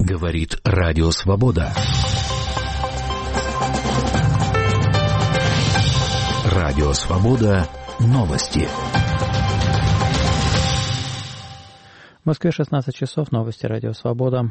Говорит Радио Свобода. Радио Свобода. Новости. В Москве 16 часов. Новости Радио Свобода.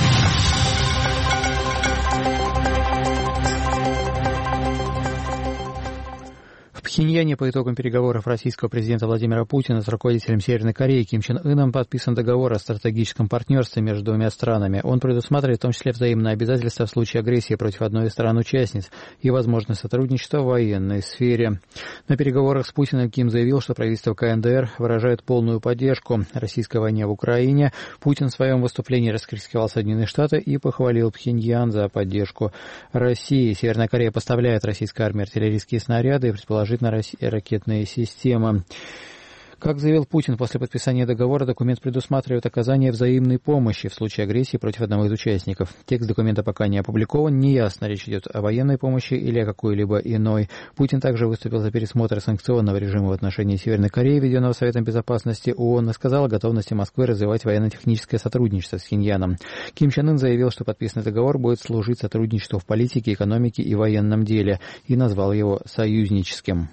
В Пхеньяне по итогам переговоров российского президента Владимира Путина с руководителем Северной Кореи Ким Чен Ыном подписан договор о стратегическом партнерстве между двумя странами. Он предусматривает в том числе взаимные обязательства в случае агрессии против одной из стран-участниц и возможность сотрудничества в военной сфере. На переговорах с Путиным Ким заявил, что правительство КНДР выражает полную поддержку российской войне в Украине. Путин в своем выступлении раскритиковал Соединенные Штаты и похвалил Пхеньян за поддержку России. Северная Корея поставляет российской армии артиллерийские снаряды и предположительно ракетные системы. Как заявил Путин, после подписания договора документ предусматривает оказание взаимной помощи в случае агрессии против одного из участников. Текст документа пока не опубликован, неясно, речь идет о военной помощи или о какой-либо иной. Путин также выступил за пересмотр санкционного режима в отношении Северной Кореи, введенного Советом Безопасности ООН, и сказал о готовности Москвы развивать военно-техническое сотрудничество с Пхеньяном. Ким Чен Ын заявил, что подписанный договор будет служить сотрудничеству в политике, экономике и военном деле, и назвал его союзническим.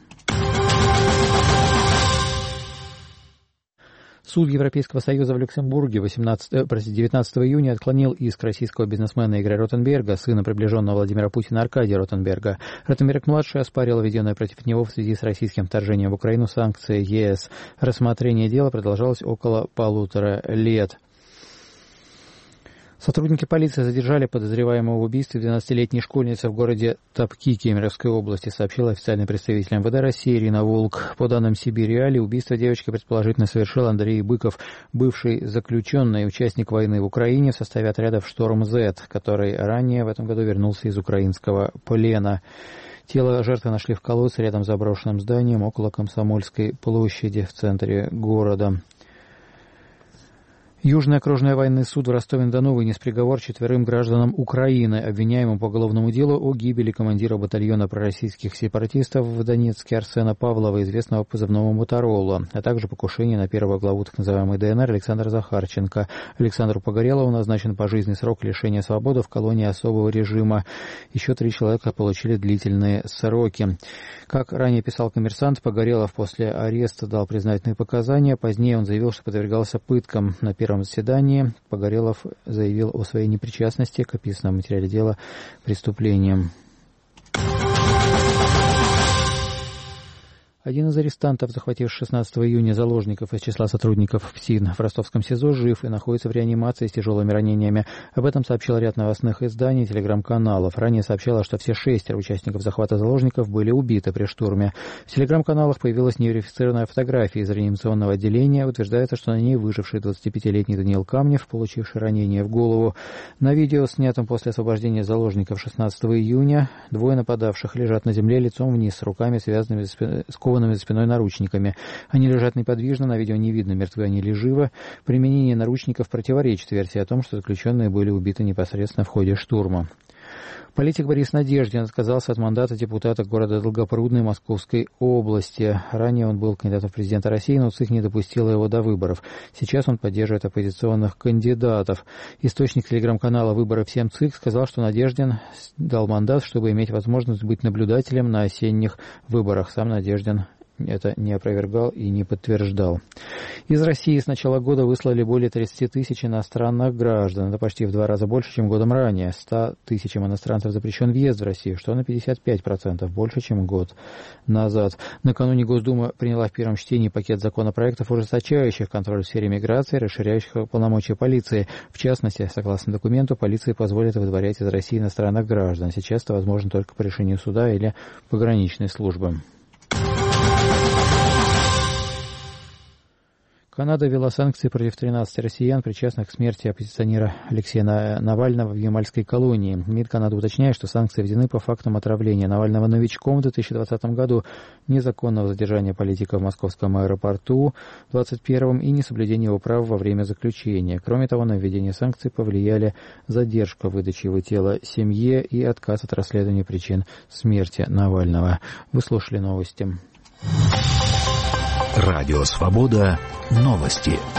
Суд Европейского Союза в Люксембурге 19 июня отклонил иск российского бизнесмена Игоря Ротенберга, сына приближенного Владимира Путина Аркадия Ротенберга. Ротенберг-младший оспарил введенные против него в связи с российским вторжением в Украину санкции ЕС. Рассмотрение дела продолжалось около 1,5 лет. Сотрудники полиции задержали подозреваемого в убийстве 12-летней школьницы в городе Топки Кемеровской области, сообщила официальный представитель МВД России Ирина Волк. По данным Сибирь-Реали, убийство девочки предположительно совершил Андрей Быков, бывший заключенный, участник войны в Украине в составе отрядов «Шторм-З», который ранее в этом году вернулся из украинского плена. Тело жертвы нашли в колодце рядом с заброшенным зданием около Комсомольской площади в центре города. Южный окружной военный суд в Ростове-на-Дону вынес приговор 4 гражданам Украины, обвиняемым по уголовному делу о гибели командира батальона пророссийских сепаратистов в Донецке Арсена Павлова, известного по позывному «Моторола», а также покушение на первого главу так называемой ДНР Александра Захарченко. Александру Погорелову назначен пожизненный срок лишения свободы в колонии особого режима. Еще 3 человека получили длительные сроки. Как ранее писал «Коммерсант», Погорелов после ареста дал признательные показания. Позднее он заявил, что подвергался пыткам. На первом заседании Погорелов заявил о своей непричастности к описанному в материале дела преступлениям. Один из арестантов, захвативших 16 июня заложников из числа сотрудников ФСИН в ростовском СИЗО, жив и находится в реанимации с тяжелыми ранениями. Об этом сообщил ряд новостных изданий и телеграм-каналов. Ранее сообщалось, что все 6 участников захвата заложников были убиты при штурме. В телеграм-каналах появилась неверифицированная фотография из реанимационного отделения. Утверждается, что на ней выживший 25-летний Даниил Камнев, получивший ранение в голову. На видео, снятом после освобождения заложников 16 июня, 2 нападавших лежат на земле лицом вниз, с руками связанными скованными за спиной наручниками. Они лежат неподвижно, на видео не видно, мертвы они или живы. Применение наручников противоречит версии о том, что заключенные были убиты непосредственно в ходе штурма. Политик Борис Надеждин отказался от мандата депутата города Долгопрудной Московской области. Ранее он был кандидатом в президенты России, но ЦИК не допустила его до выборов. Сейчас он поддерживает оппозиционных кандидатов. Источник телеграм-канала «Выборы всем ЦИК» сказал, что Надеждин дал мандат, чтобы иметь возможность быть наблюдателем на осенних выборах. Сам Надеждин это не опровергал и не подтверждал. Из России с начала года выслали более 30 тысяч иностранных граждан. Это почти в 2 раза больше, чем годом ранее. 100 тысячам иностранцев запрещен въезд в Россию, что на 55% больше, чем год назад. Накануне Госдума приняла в первом чтении пакет законопроектов, ужесточающих контроль в сфере миграции, расширяющих полномочия полиции. В частности, согласно документу, полиции позволят выдворять из России иностранных граждан. Сейчас это возможно только по решению суда или пограничной службы. Канада ввела санкции против 13 россиян, причастных к смерти оппозиционера Алексея Навального в Ямальской колонии. МИД Канады уточняет, что санкции введены по фактам отравления Навального новичком в 2020 году, незаконного задержания политика в московском аэропорту в 2021 и несоблюдения его прав во время заключения. Кроме того, на введение санкций повлияли задержка выдачи его тела семье и отказ от расследования причин смерти Навального. Вы слушали новости. Радио Свобода. Новости.